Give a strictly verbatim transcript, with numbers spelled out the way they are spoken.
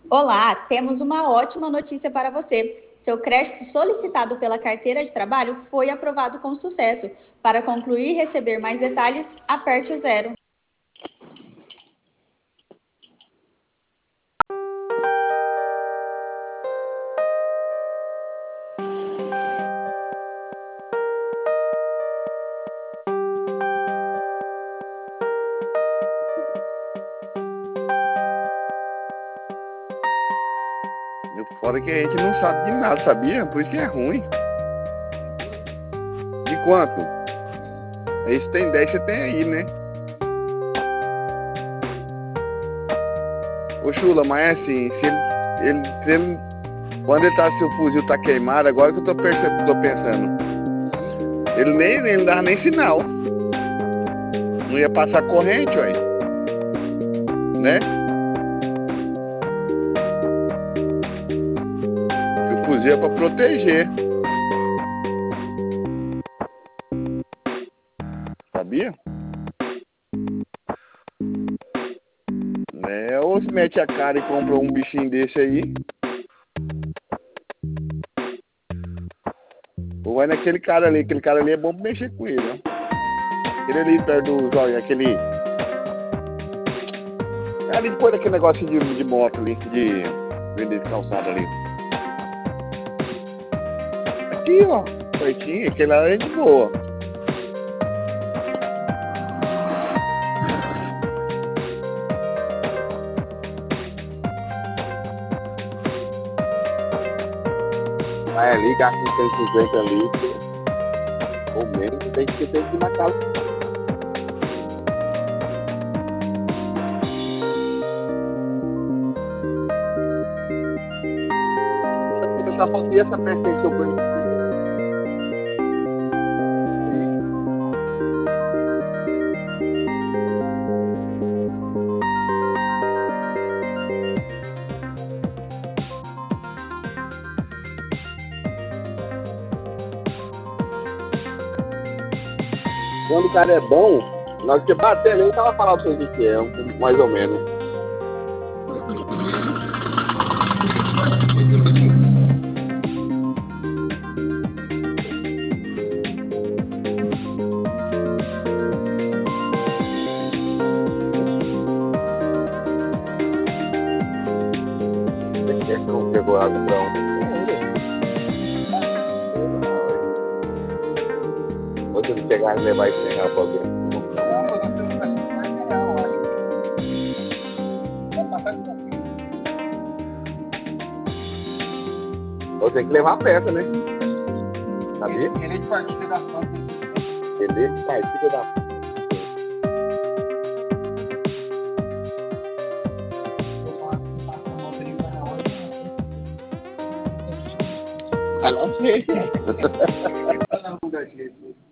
Olá, temos uma ótima notícia para você. Seu crédito solicitado pela carteira de trabalho foi aprovado com sucesso. Para concluir e receber mais detalhes, aperte o zero. Fora que a gente não sabe de nada, sabia? Por isso que é ruim. De quanto? Esse tem dez, você tem aí, né? Ô Chula, mas é assim, se ele, ele, se ele, quando ele tá, seu fuzil tá queimado, agora que eu tô, percebendo, tô pensando, ele nem, ele não dava nem sinal. Não ia passar corrente, ué. Né? Que o fuzil é pra proteger. Sabia? É, ou se mete a cara e compra um bichinho desse aí. Ou vai naquele cara ali, aquele cara ali é bom pra mexer com ele, ó. Aquele ali perto do zóio, aquele. Ali depois daquele negócio de, de moto ali, de vender de calçada ali. Aqui, ó, pertinho, aquele lá é de boa. Vai ali, gasta uns cento e cinquenta litros, ou menos, tem que ter que ir na casa. Começar a fazer essa percepção pra mim. Quando o cara é bom, na hora que bater nele, tava falando pra você que é, mais ou menos. Não pegou água pra onde? Ou se ele pegar e levar esse real pra alguém. Ou tem que levar a peça, né? Sabia? Ele é de partida da Santa. Ele é de partida da Santa. I love it.